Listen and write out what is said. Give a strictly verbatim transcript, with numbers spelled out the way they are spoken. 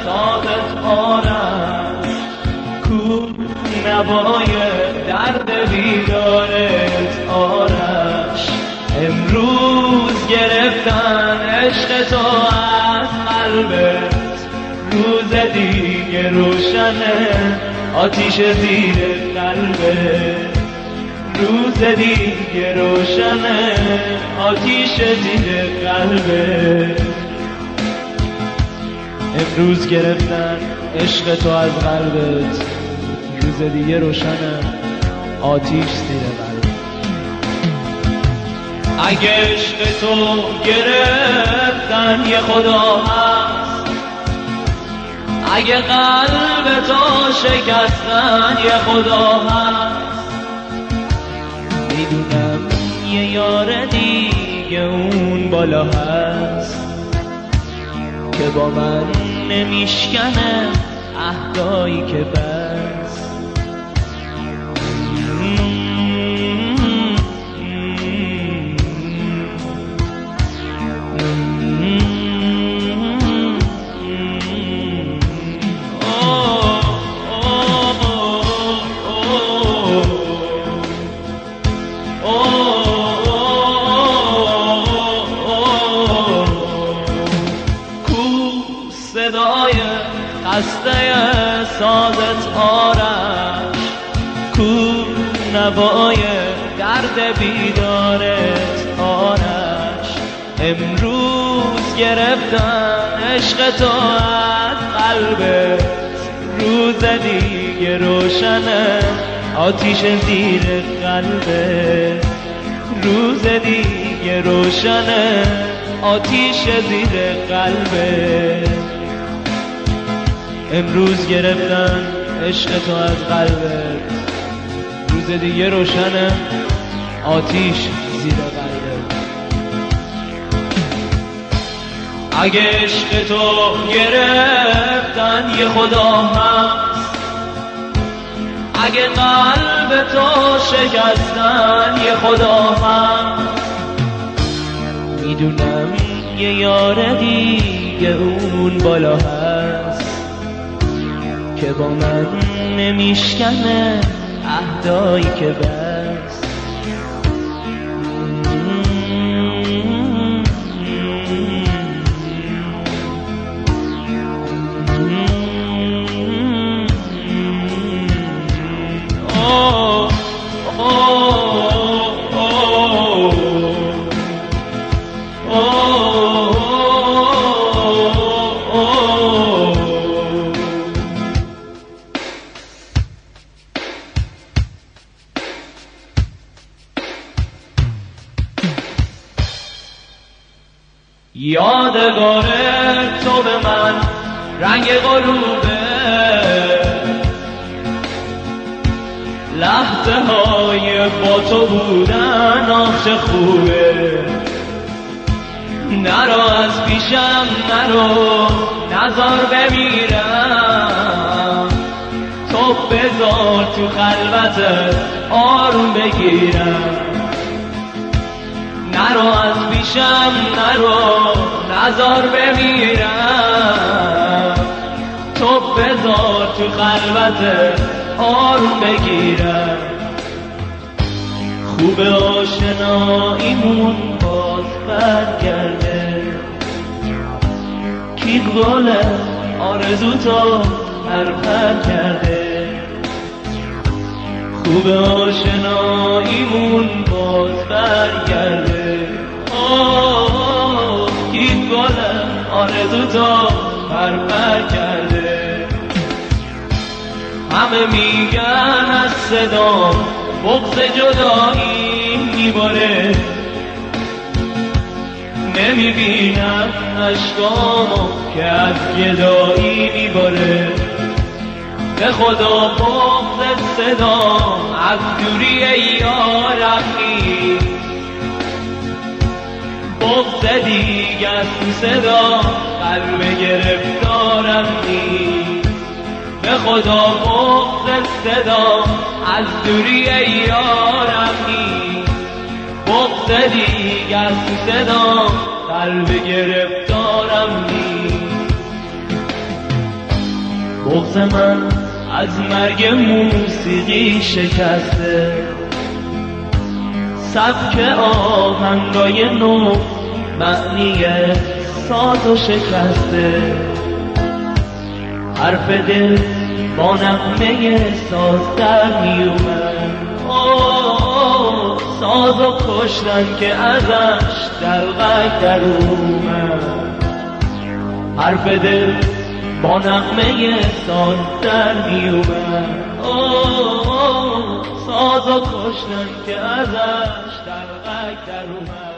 سازت آرم کو نوای درد بیدارت آرش امروز گرفتن عشق تو از قلبت روز دیگه روشنه آتیش زیر قلبت روز دیگه روشنه آتیش زیر قلبت امروز گرفتن عشق تو از قلبت روز دیگه روشنه آتیش زیر قلبت اگه عشق تو گرفتن یه خدا هست اگه قلب تو شکستن یه خدا هست میدونم یه یار دیگه اون بالا هست که با من نمیشکنه عهدایی که بس صدای خسته سازت آرش کو نوای درد بیدارت آرش امروز گرفتن عشق تو از قلبت روز دیگه روشنه آتیش زیر قلبت روز دیگه روشنه آتیش زیر قلبت امروز گرفتن عشق تو از قلبت روز دیگه روشنه آتیش زیر قلبت اگه عشق تو گرفتن یه خدا هست اگه قلب تو شکستن یه خدا هست میدونم یه یار دیگه اون بالا هست که با من نمیشکنه عهدایی که بس یادگار تو به من رنگ غروبه لحظه های با تو بودن آخ چه خوبه نرو از پیشم نرو نزار بمیرم تو بذار تو خلوتت آروم بگیرم نرو از پیشم نرو نزار بمیرم تو بذار تو خلوتت آروم بگیرم خوب آشناییمون باز برگرده کی گل آرزو تو پرپر کرده خوب آشناییمون باز برگرده آه کی گل آرزو تو پرپر کرده همه میگن از صدا بغض جدایی میباره نمیبینم اشکامو که از گدایی میباره به خدا بغض صدا از دوری یارم نیست بغض دیگر تو صدا قلب گرفتارم نیست به خدا بغض صدا از دوری یارم نیست بغض دیگر تو صدا قلب گرفتارم نیست بغض من از مرگ موسیقی شکسته، سبک آهنگای نو معنی سازو شکسته، حرف دل با نغمه ساز در میومد، سازو کشتن که ازش دلغک در اومد، حرف دل با نغمه ساز در میومد، سازو کشتن که ازش دلغک در اومد.